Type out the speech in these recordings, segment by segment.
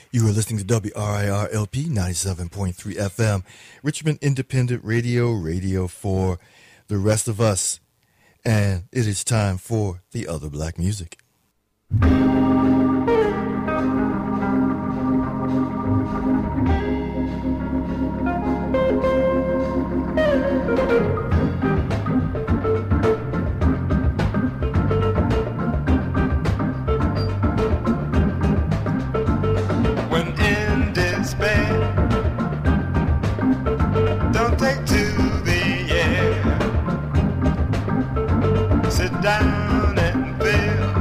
You are listening to WRIR-LP 97.3 FM, Richmond Independent Radio, radio for the rest of us. And it is time for the other black music. Down and feel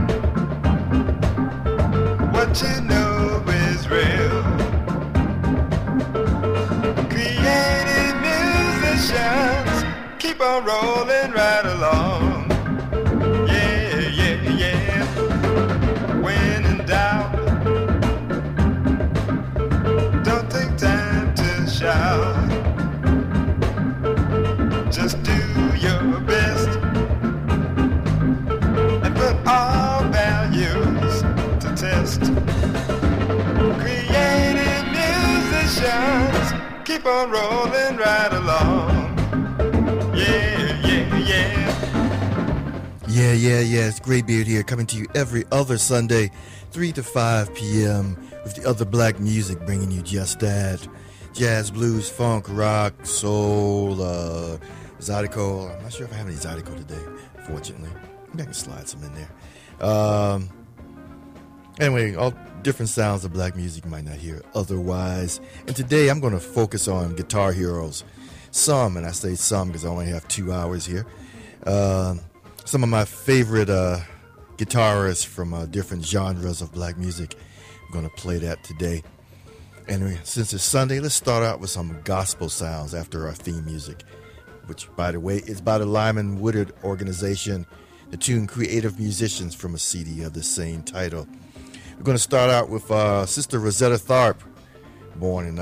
what you know is real. Creative musicians keep on rolling right along. Yeah, yeah, yeah. When in doubt, don't take time to shout. Just do your best. All values to test. Creative musicians keep on rolling right along. Yeah, yeah, yeah. Yeah. It's Graybeard here, coming to you every other Sunday, 3 to 5 p.m. with the other black music, bringing you just that. Jazz, blues, funk, rock, soul, Zydeco. I'm not sure if I have any Zydeco today, fortunately. Maybe I can slide some in there. Anyway, all different sounds of black music you might not hear otherwise. And today I'm going to focus on guitar heroes. Some, and I say some because I only have 2 hours here. Some of my favorite guitarists from different genres of black music. I'm going to play that today. Anyway, since it's Sunday, let's start out with some gospel sounds after our theme music, which, by the way, is by the Lyman Woodard Organization. The tune Creative Musicians from a CD of the same title. We're going to start out with Sister Rosetta Tharpe, born in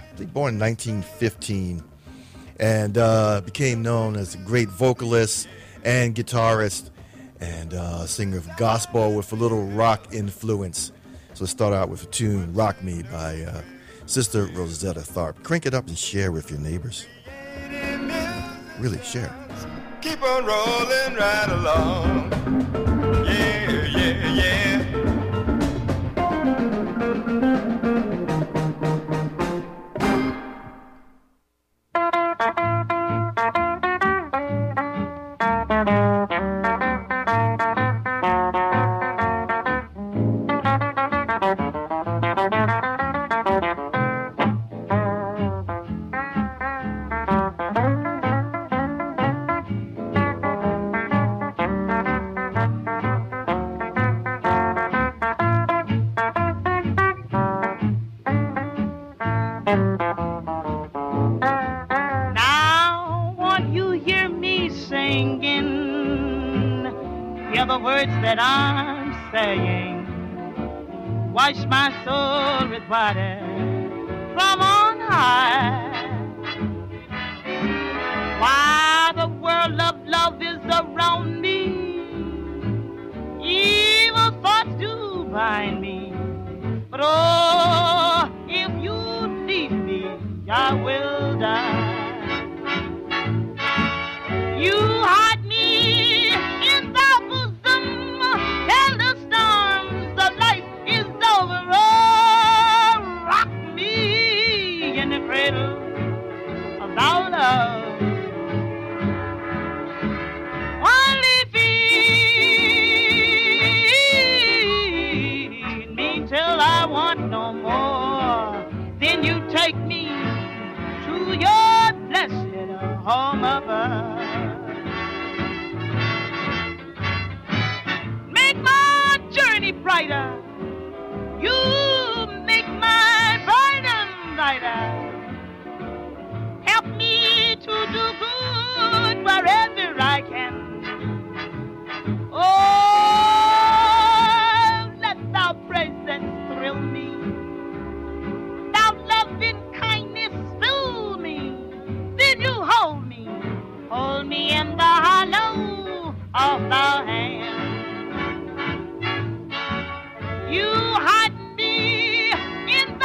1915, and became known as a great vocalist and guitarist and singer of gospel with a little rock influence. So let's start out with a tune, Rock Me, by Sister Rosetta Tharpe. Crank it up and share with your neighbors. Really, share. Keep on rolling right along. Yeah, yeah, yeah. That I'm saying, wash my soul with water from on high. While the world of love is around me, evil thoughts do bind me. But oh, if you leave me, I will die. You hide me in the our love. Only feed me till I want no more. Then you take me to your blessed home above. Make my journey brighter. You make my burden lighter. To do good wherever I can. Oh, let thy presence thrill me. Thy loving kindness fill me. Then you hold me in the hollow of thy hand. You hide me in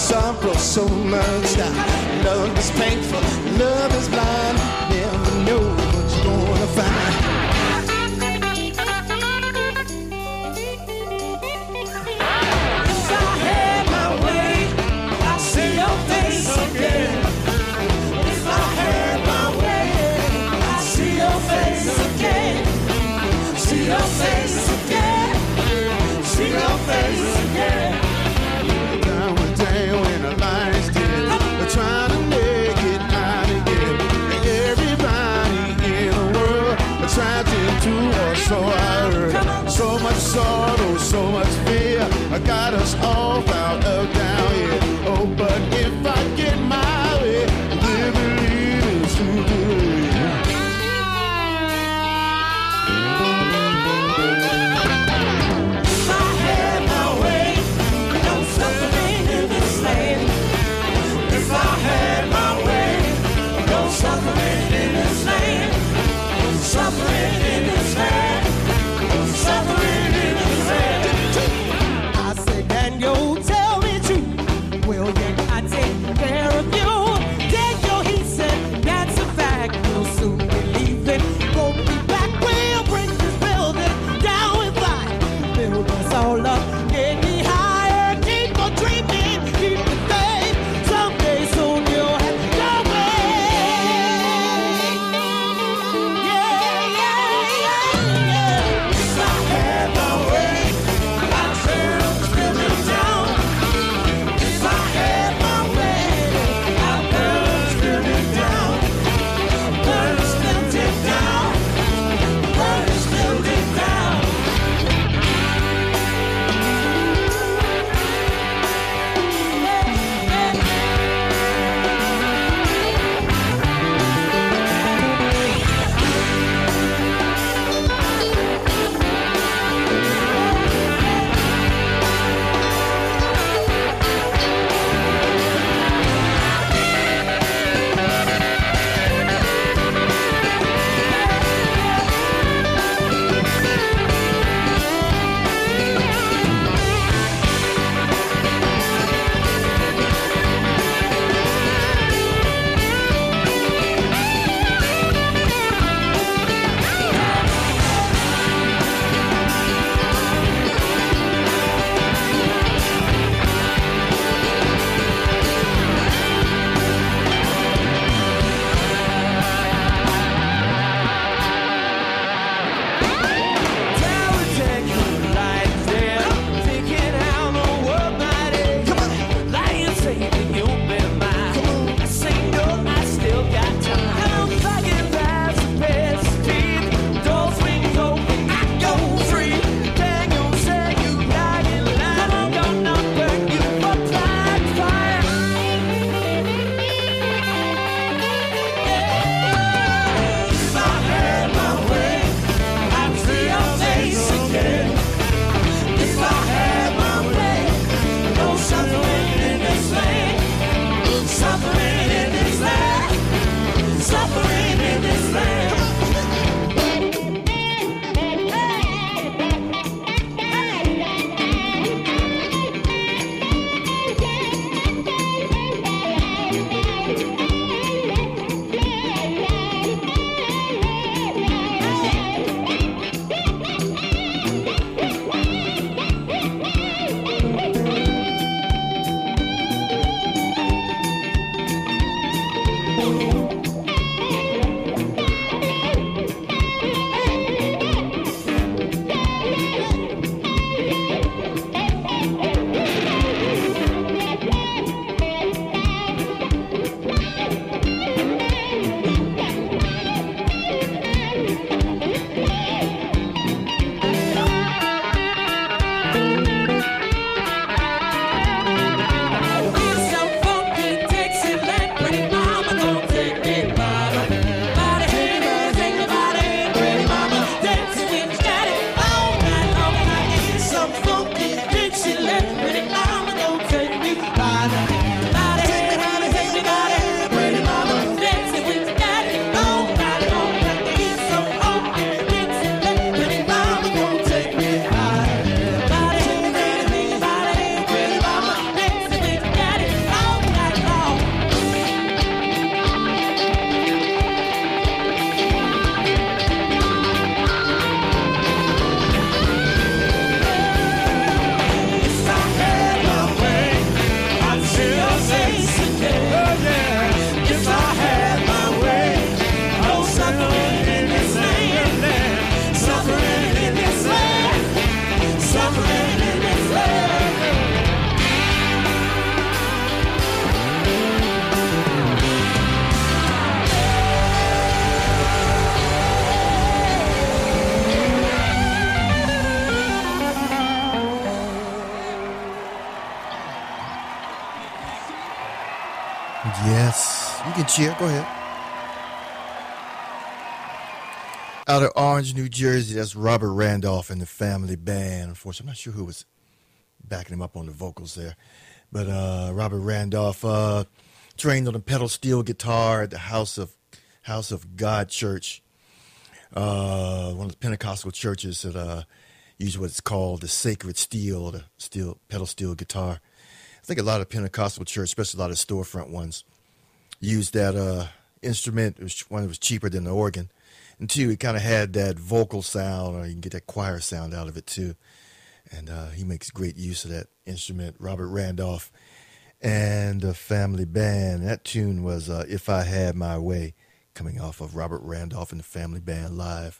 sorrow so much. Love is painful, love is blind. Never know what you're gonna find. If I had my way, I'd see your face again. If I had my way, I'd see your face again. See your face again. See your face again. Down with day when the lights dim, we're trying to make it out again. Everybody in the world trapped into us, so I heard. So much sorrow, so much fear, I got us all bound up down here. Oh, but if I get my way, live and leave is too good. If I had my way, no suffering in this land. If I had my way, no suffering in this land. Suffering in this land. Suffering in this land. I said, Daniel, tell cheer. Go ahead. Out of Orange, New Jersey, that's Robert Randolph and the Family Band. Unfortunately, I'm not sure who was backing him up on the vocals there. But Robert Randolph trained on a pedal steel guitar at the House of God Church, one of the Pentecostal churches that use what's called the sacred steel, the pedal steel guitar. I think a lot of Pentecostal churches, especially a lot of storefront ones, use that instrument. One, it was cheaper than the organ. And two, it kind of had that vocal sound, or you can get that choir sound out of it too. And he makes great use of that instrument, Robert Randolph and the Family Band. That tune was If I Had My Way, coming off of Robert Randolph and the Family Band live.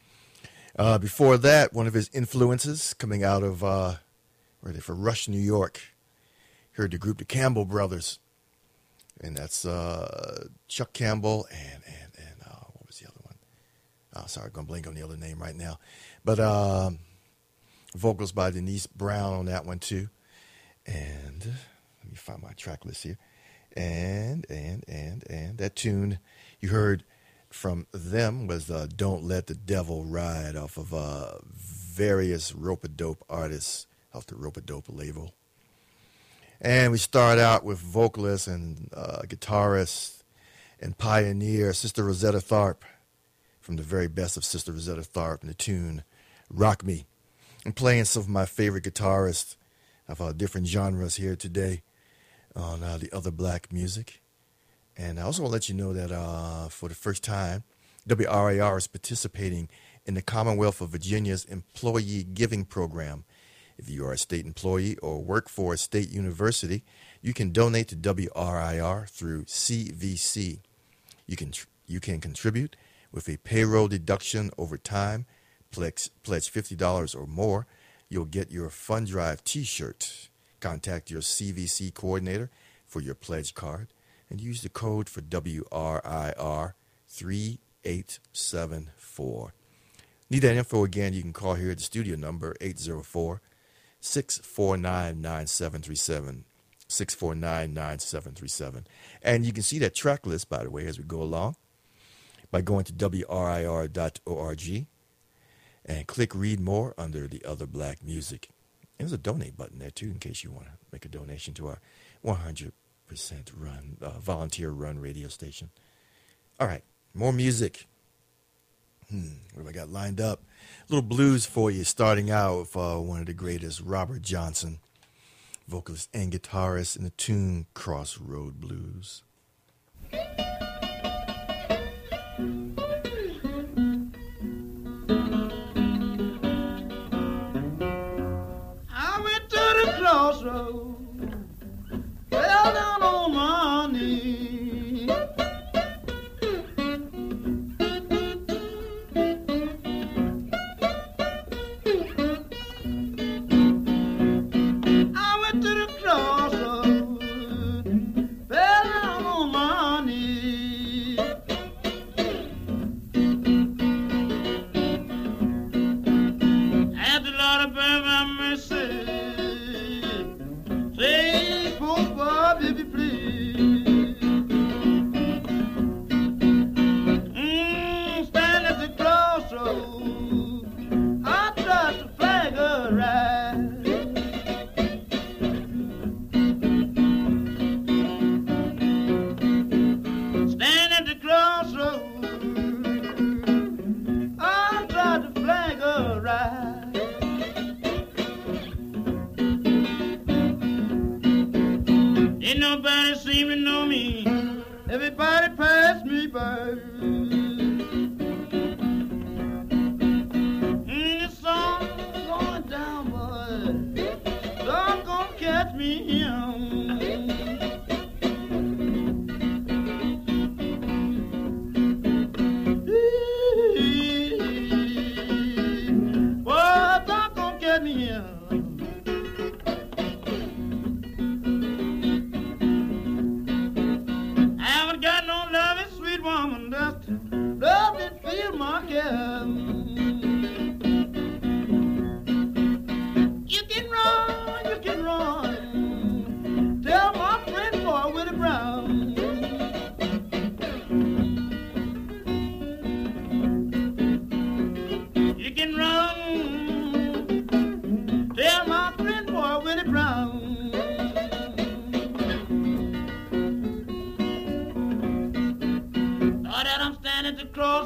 Before that, one of his influences coming out of, where are they, for Rush, New York. Heard the group, the Campbell Brothers. And that's Chuck Campbell and what was the other one? Oh, sorry, I'm going to blank on the other name right now. But vocals by Denise Brown on that one too. And let me find my track list here. And that tune you heard from them was Don't Let the Devil Ride off of various Rope-A-Dope artists off the Rope-A-Dope label. And we start out with vocalist and guitarist and pioneer Sister Rosetta Tharpe from the very best of Sister Rosetta Tharpe and the tune Rock Me. I'm playing some of my favorite guitarists of different genres here today on the Other Black Music. And I also want to let you know that for the first time, WRIR is participating in the Commonwealth of Virginia's Employee Giving Program. If you are a state employee or work for a state university, you can donate to WRIR through CVC. You can contribute with a payroll deduction over time. Pledge $50 or more. You'll get your Fund Drive t-shirt. Contact your CVC coordinator for your pledge card and use the code for WRIR 3874. Need that info again, you can call here at the studio number 804-649-9737. 649-9737. And you can see that track list, by the way, as we go along by going to WRIR.org and click Read More under the Other Black Music. There's a donate button there, too, in case you want to make a donation to our 100% run, volunteer-run radio station. All right, more music. What have I got lined up? A little blues for you, starting out with one of the greatest, Robert Johnson, vocalist and guitarist in the tune Crossroad Blues. I went to the crossroad, fell down on my knees. I went to the crossroad, fell down on my knees.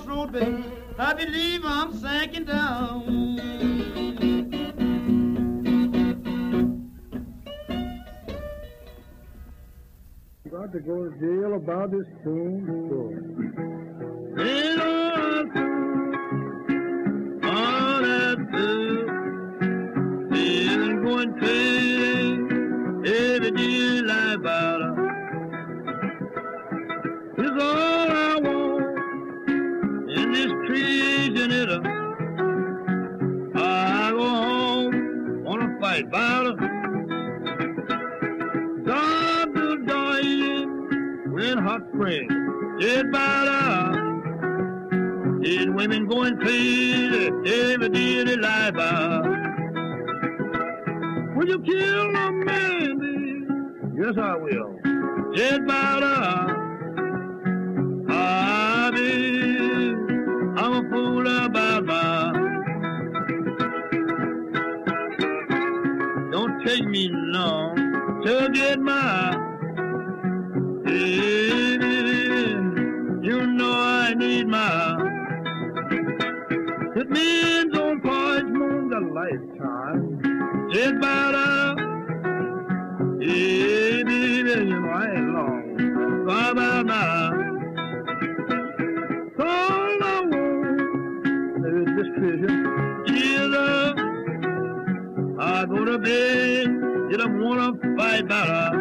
crossroad, baby, I believe I'm sinking down. Got to go to jail about this tombstone. All that good isn't going to every day life about is all I want in this creation. I go home, wanna fight battle. God will die in hot spring. Dead battle. These women going crazy every day of their life. Will you kill a man, baby? Yes, I will. Dead battle. I'm a fool about my. Don't take me long to get my. You know I need my. It means on parchment a lifetime. Dead about baby, you know I ain't long. Bye bye now. All I want is this vision. Jesus, I go to bed. You don't wanna fight better.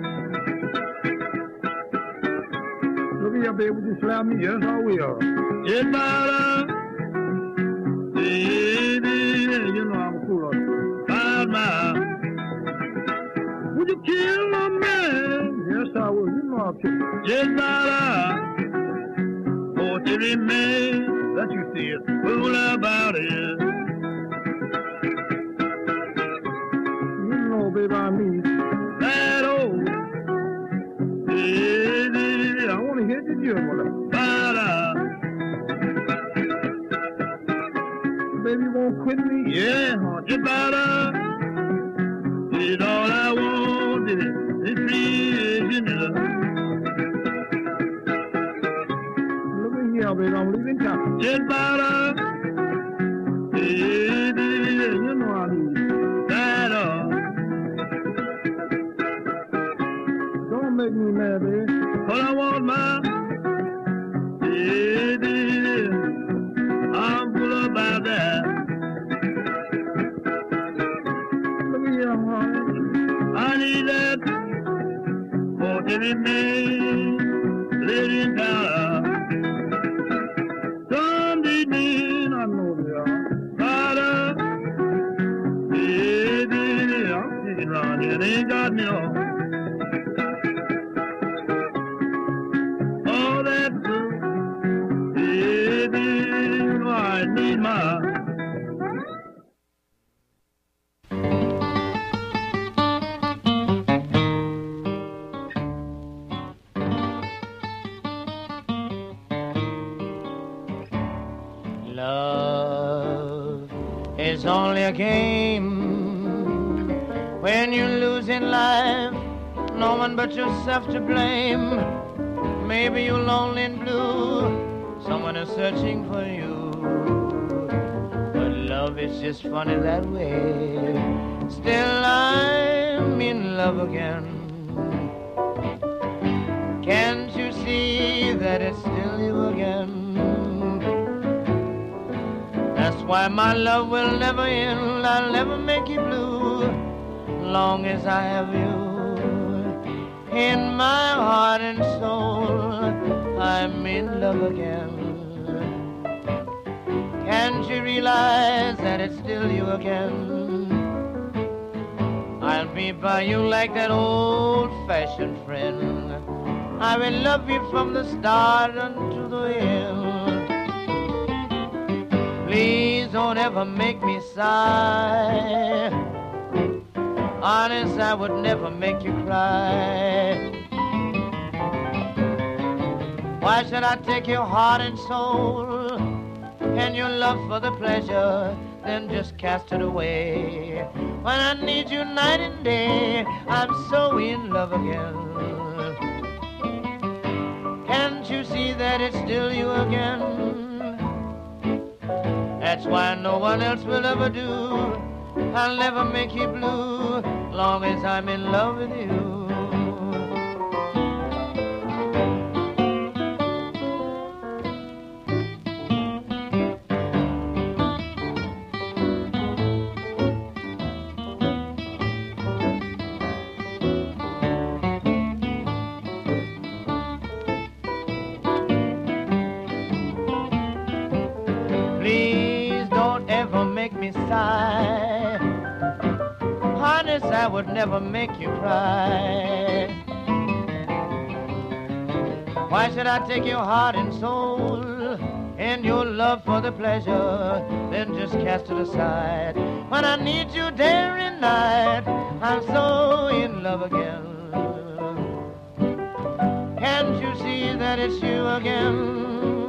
Look here, baby, would you slap me? Yes, I will. Get better. Baby, you know I'm cool. Bad man. Would you kill a man? Yes, I will. You know I'll kill him. Get better. For to remain that you feel fool about it. You know, baby, I mean That old baby, I want to hear you do it. Baby, you won't quit me? Yeah, you better. It's all I want, baby. It's free, Look at here, baby, I'm leaving town. Just better. Baby, You know I need you. that all. Don't make me mad, baby. All I want, my baby. I'm full about that. Look at here, honey. I need that for every man living down. Some need me, I know they are. Father, baby, I'm sitting around here, they ain't got me on. All that good, baby, you know I need my. Love is only a game. When you lose in life, no one but yourself to blame. Maybe you're lonely and blue, someone is searching for you. But love is just funny that way. Still I'm in love again. Can't you see that it's still you again? That's why my love will never end. I'll never make you blue, long as I have you in my heart and soul. I'm in love again. Can't you realize that it's still you again? I'll be by you like that old-fashioned friend. I will love you from the start unto the end. Please don't ever make me sigh. Honest, I would never make you cry. Why should I take your heart and soul and your love for the pleasure, then just cast it away? When I need you night and day, I'm so in love again. Can't you see that it's still you again? That's why no one else will ever do. I'll never make you blue, long as I'm in love with you. Sigh. Honest, I would never make you cry. Why should I take your heart and soul and your love for the pleasure, then just cast it aside? When I need you day and night, I'm so in love again. Can't you see that it's you again?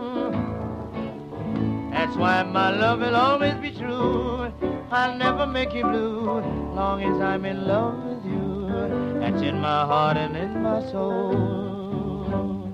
That's why my love will always be true. I'll never make you blue, long as I'm in love with you. That's in my heart and in my soul.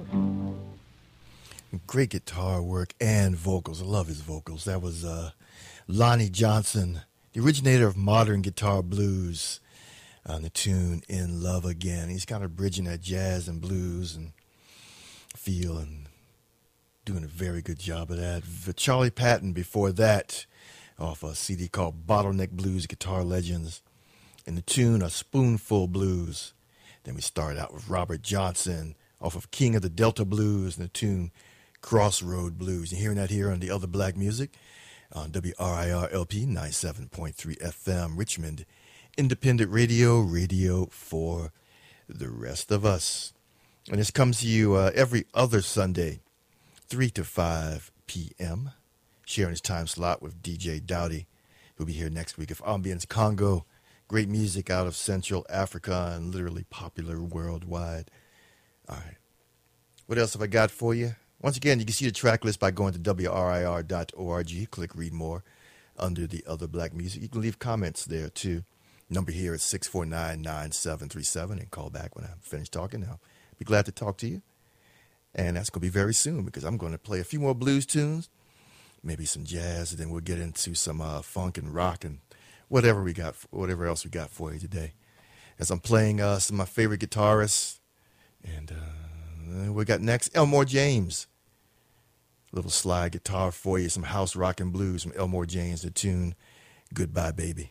Great guitar work and vocals. I love his vocals. That was Lonnie Johnson, the originator of modern guitar blues, on the tune In Love Again. He's kind of bridging that jazz and blues and feel and doing a very good job of that. Charlie Patton before that, off a CD called Bottleneck Blues, Guitar Legends, and the tune A Spoonful Blues. Then we started out with Robert Johnson off of King of the Delta Blues and the tune Crossroad Blues. You're hearing that here on the Other Black Music on WRIR LP 97.3 FM, Richmond Independent Radio, radio for the rest of us. And this comes to you every other Sunday, 3 to 5 p.m., sharing his time slot with DJ Dowdy, who'll be here next week of Ambience Congo. Great music out of Central Africa and literally popular worldwide. All right. What else have I got for you? Once again, you can see the track list by going to WRIR.org. Click Read More under the Other Black Music. You can leave comments there, too. Number here is 649-9737, and call back when I'm finished talking. I'll be glad to talk to you. And that's going to be very soon because I'm going to play a few more blues tunes, maybe some jazz, and then we'll get into some funk and rock and whatever else we got for you today. As I'm playing some of my favorite guitarists, and we got next Elmore James. A little slide guitar for you, some house rock and blues from Elmore James, the tune Goodbye Baby.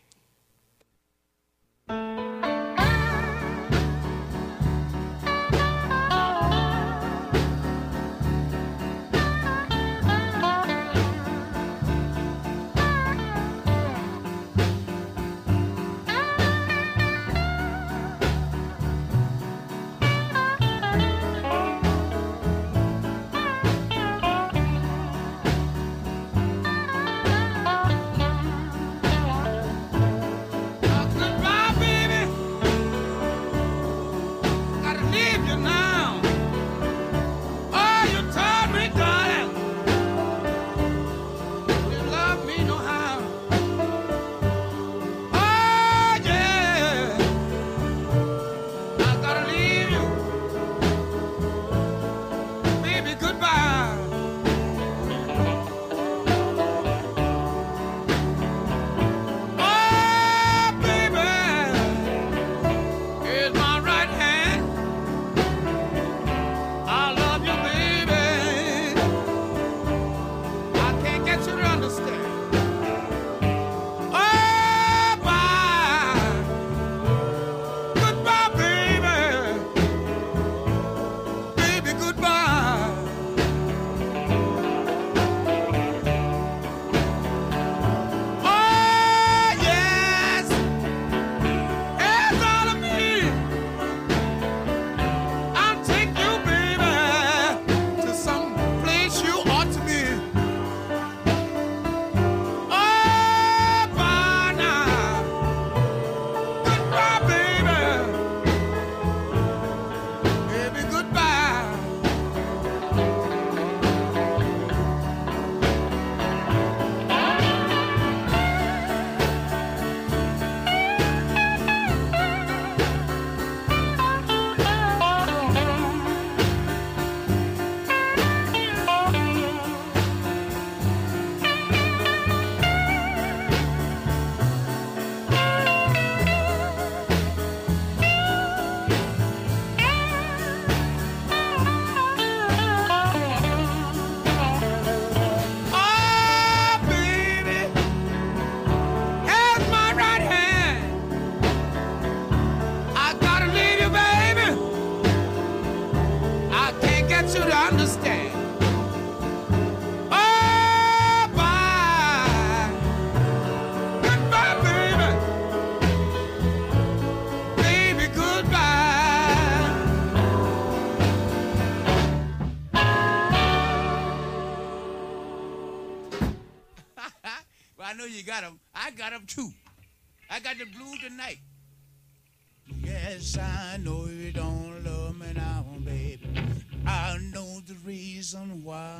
I know you got them. I got them too. I got the blues tonight. Yes, I know you don't love me now, baby. I know the reason why.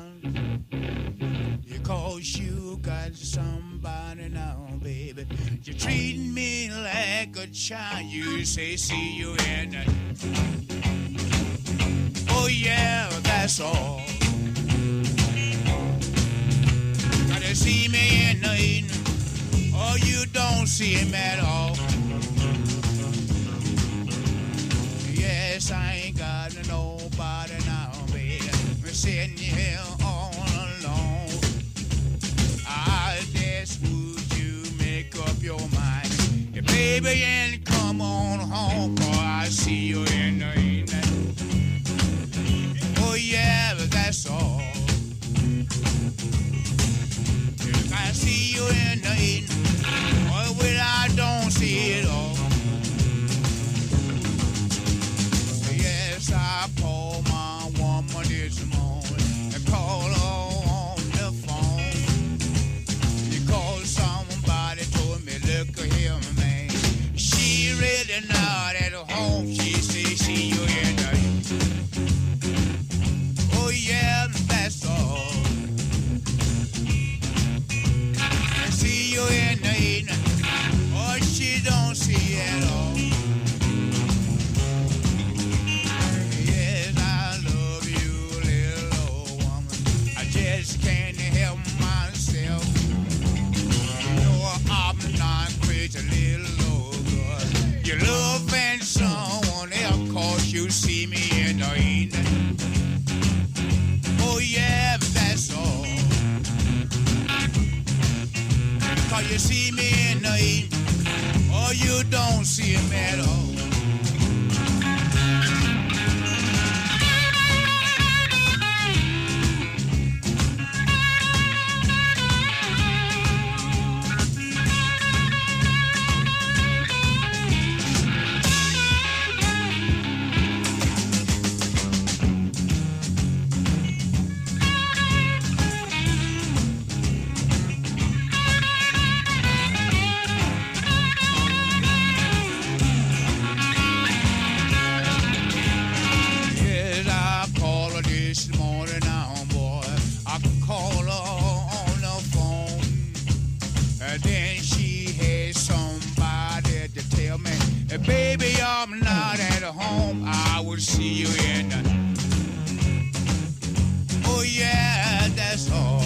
Because you got somebody now, baby. You're treating me like a child. You say, see you in the... Oh, yeah, that's all. Gotta see me in the evening. Oh, you don't see him at all. Yes, I ain't got nobody now, baby. We're sitting here all alone. I just would you make up your mind. Yeah, baby, and come on home, boy, I see you in the evening. Oh, yeah, but that's all. If I see you in the evening, oh, well, I don't see it all. I called my woman this morning and called her on the phone because somebody told me, look here, man, she really not at home. She say, see you in the... Oh, yeah, that's all. I see you in the evening. Oh, she don't see at all. Can't help myself. You know I'm not crazy, little old girl. You loving someone else 'cause you see me in the evening. Oh yeah, but that's all. 'Cause you see me in the evening. Oh, you don't see him at all. Baby, I'm not at home. I will see you in the... Oh, yeah, that's all.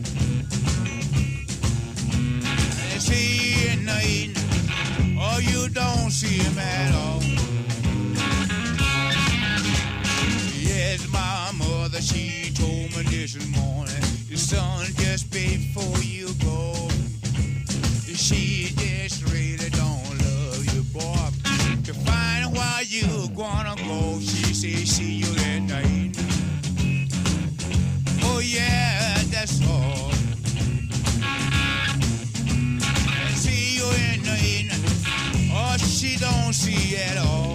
I see you in the evening. Oh, you don't see him at all. Yes, my mother, she told me this morning. Son, just before you go, she just really don't love you, boy. To find why you gonna go, she say, see you in the evening. Oh yeah, that's all. I see you in the evening. Oh, she don't see at all.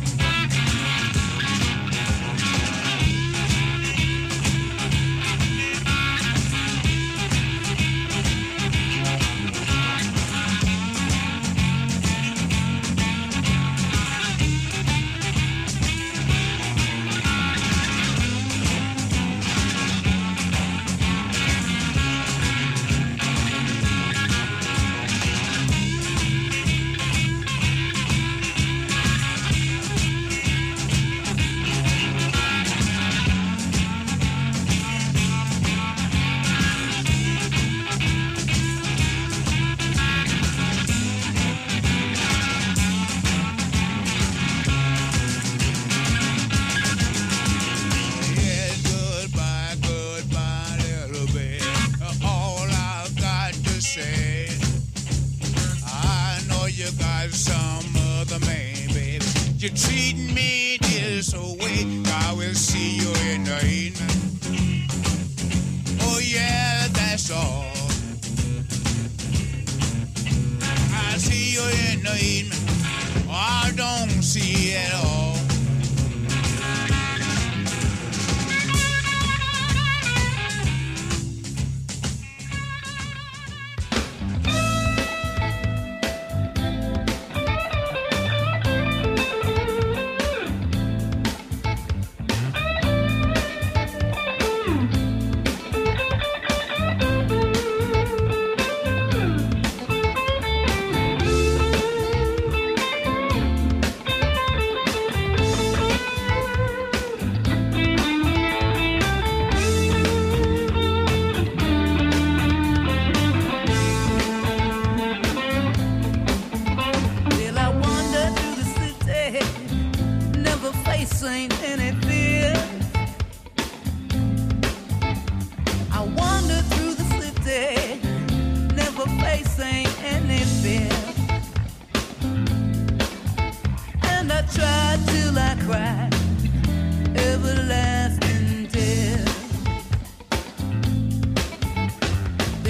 You're treating me this way. I will see you in the evening. Oh yeah, that's all. I see you in the evening. I don't see it all.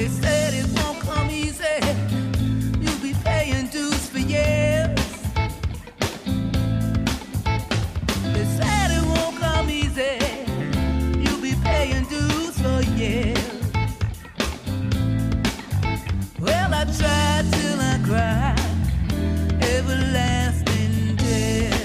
They said it won't come easy. You'll be paying dues for years. They said it won't come easy. You'll be paying dues for years. Well, I tried till I cried. Everlasting death.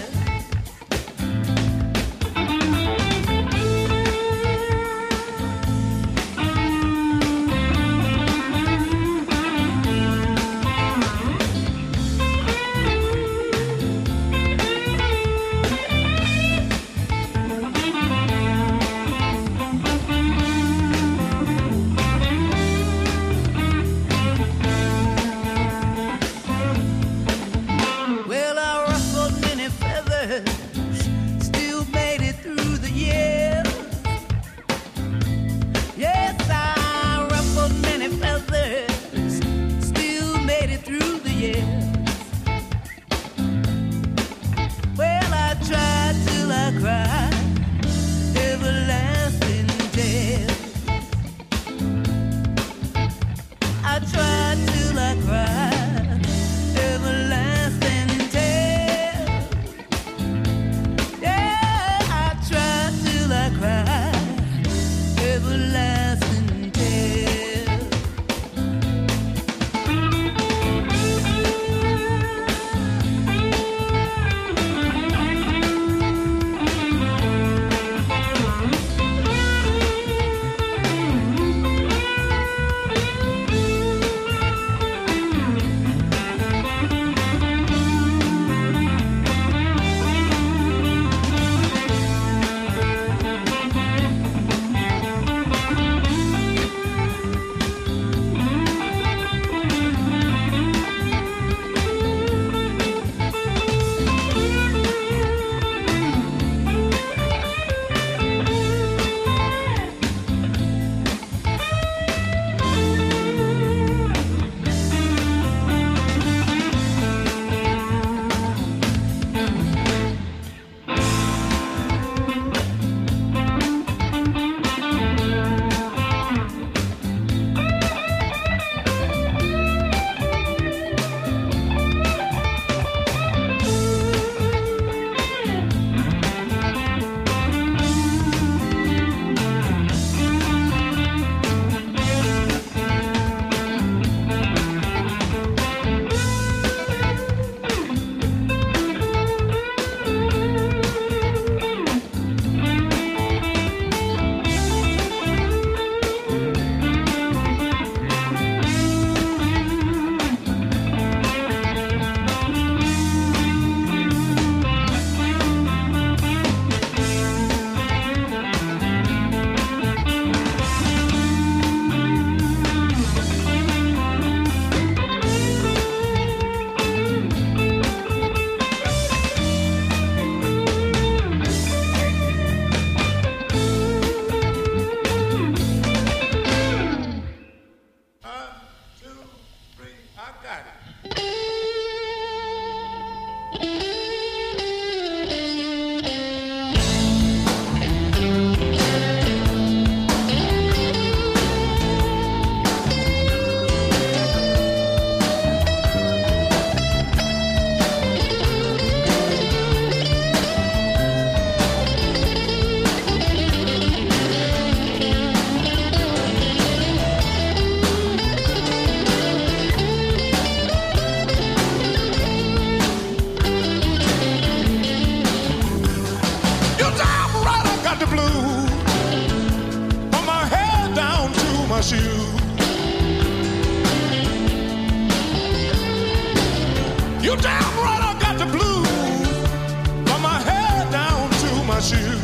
Well, I ruffled many feathers, still made it through the years. Yes, I ruffled many feathers, still made it through the years. Well, I tried till I cried, everlasting death. I tried till I cried, everlasting death. Yeah, I tried till I cried, everlasting death. You damn right I got the blues from my head down to my shoes.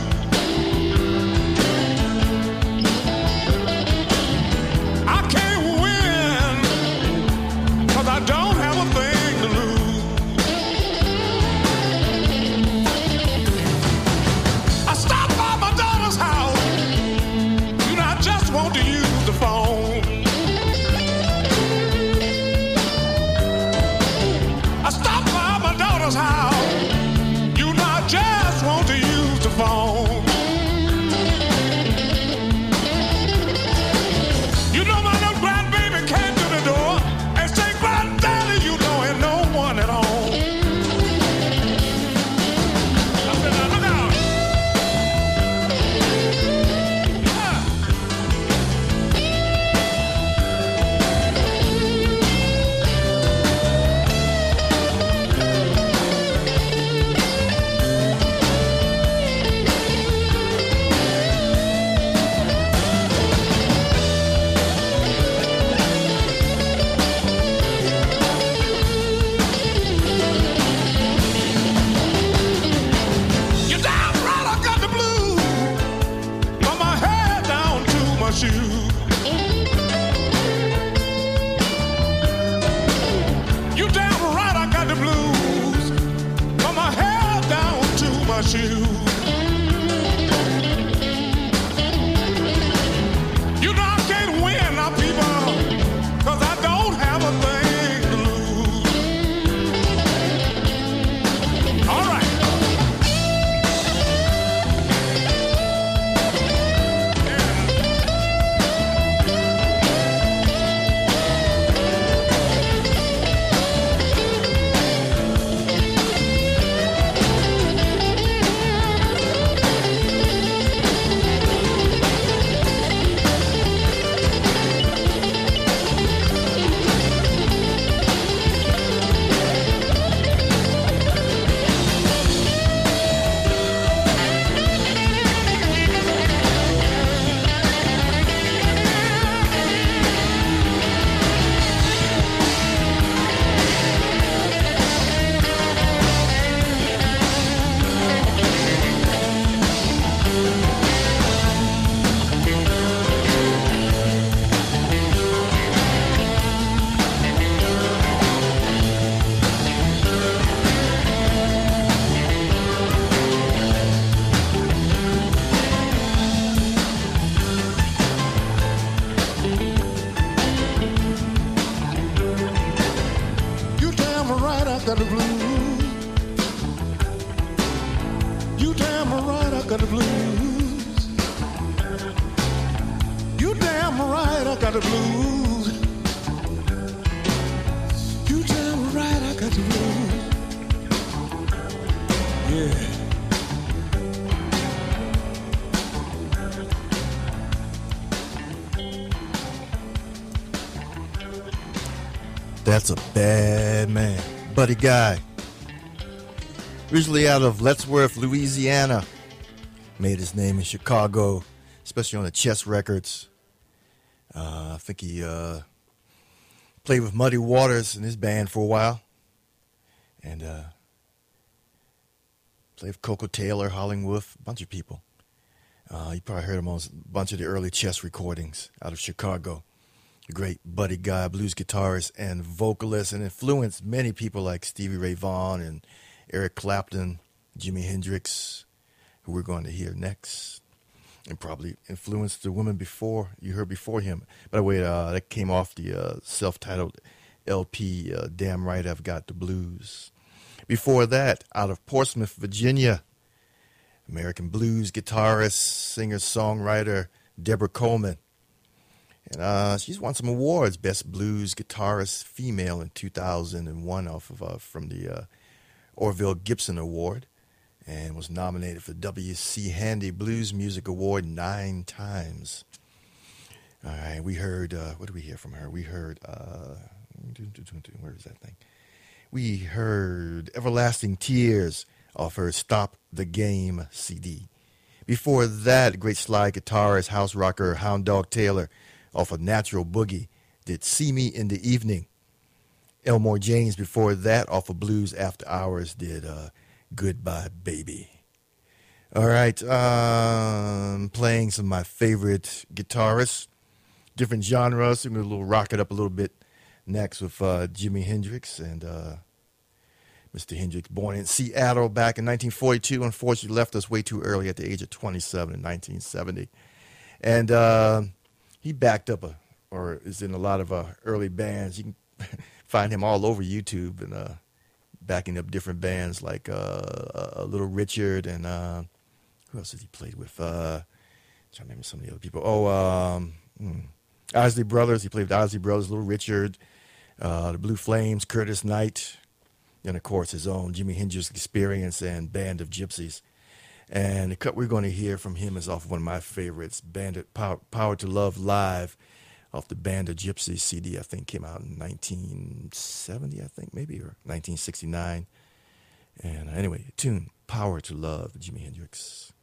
I can't win 'cause I don't have a thing to lose. I stopped by my daughter's house. You know, I just want to use the phone. I stopped by my daughter's house. You know, I just want to use the phone. You know, my little grandbaby he came to the door and said, "Granddaddy, you don't have no one at home." I said, "Now look out." You're damn right, I got the blues from my head down to my shoes. You damn right, I got the blues from my head down to my shoes. You know I can't win now, people, 'cause I don't have a thing to lose. All right. You damn right, I got the blues. You damn right, I got the blues. You damn right, I got the blues. You damn right, I got the blues. Yeah. That's a bad man. Buddy Guy. Originally out of Lettsworth, Louisiana. Made his name in Chicago, especially on the Chess Records. I think he played with Muddy Waters in his band for a while. And played with Coco Taylor, Howling Wolf, a bunch of people. You probably heard him on a bunch of the early Chess recordings out of Chicago. A great Buddy Guy, blues guitarist and vocalist, and influenced many people like Stevie Ray Vaughan and Eric Clapton, Jimi Hendrix, who we're going to hear next, and probably influenced the women before you heard before him. By the way, that came off the self-titled LP, Damn Right I've Got the Blues. Before that, out of Portsmouth, Virginia, American blues guitarist, singer, songwriter Deborah Coleman. And she's won some awards, Best Blues Guitarist Female in 2001 off of from the Orville Gibson Award, and was nominated for the W.C. Handy Blues Music Award 9 times. All right, we heard, what did we hear from her? We heard, where is that thing? We heard Everlasting Tears off her Stop the Game CD. Before that, great slide guitarist, house rocker Hound Dog Taylor off of Natural Boogie did See Me in the Evening. Elmore James before that off of Blues After Hours did Goodbye Baby. All right, playing some of my favorite guitarists, different genres. So I'm going to rock it up a little bit next with Jimi Hendrix. And Mr. Hendrix, born in Seattle back in 1942, unfortunately left us way too early at the age of 27 in 1970. And he backed up or is in a lot of early bands. You can find him all over YouTube and backing up different bands like Little Richard and who else has he played with? Trying to remember some of the other people. Isley Brothers. He played with Isley Brothers, Little Richard, the Blue Flames, Curtis Knight, and of course his own Jimi Hendrix Experience and Band of Gypsies. And the cut we're going to hear from him is off one of my favorites, Power to Love Live, off the Band of Gypsies CD. I think came out in 1970, I think maybe, or 1969. And anyway, tune Power to Love, Jimi Hendrix.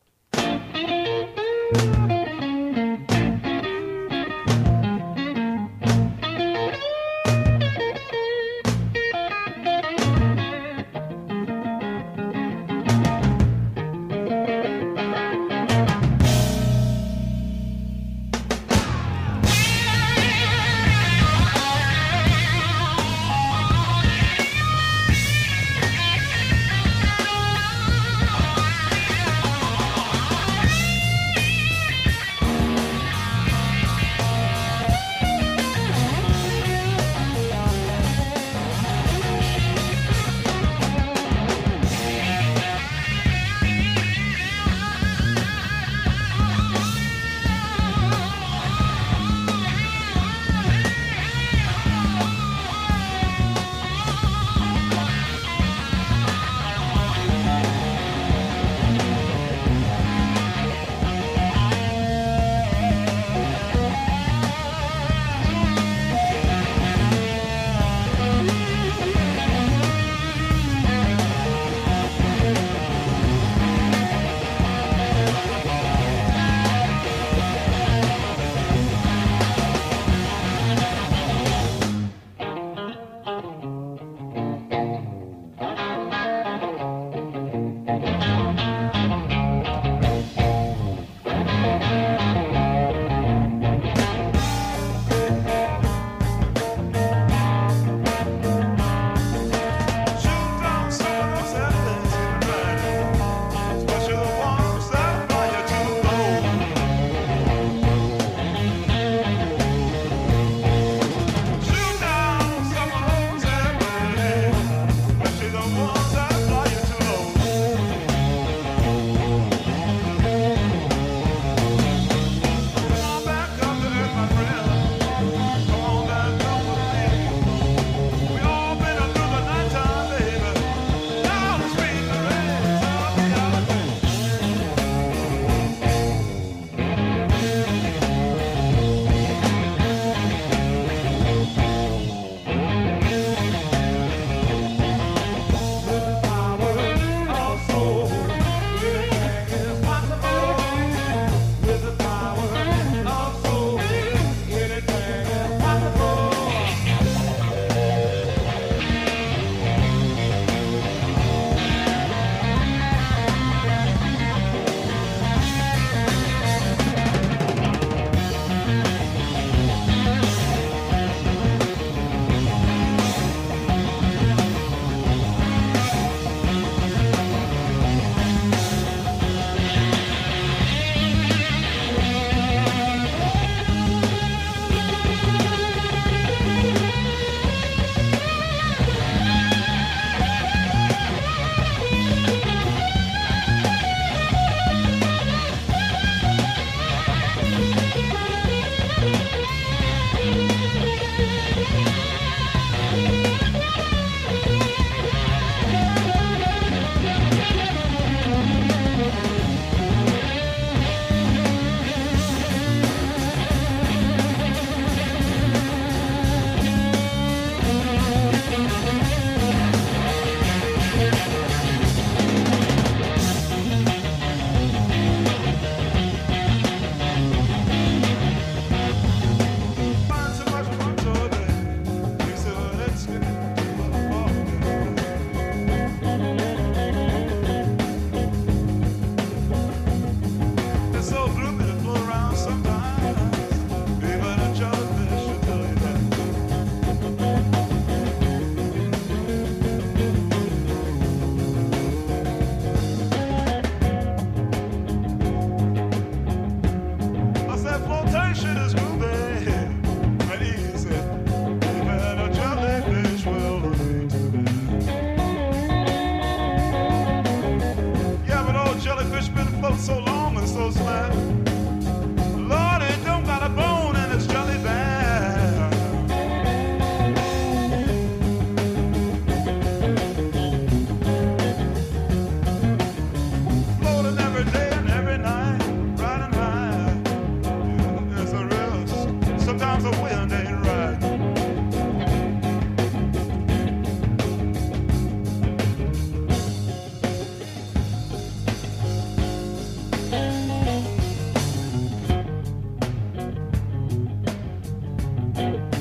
Thank you.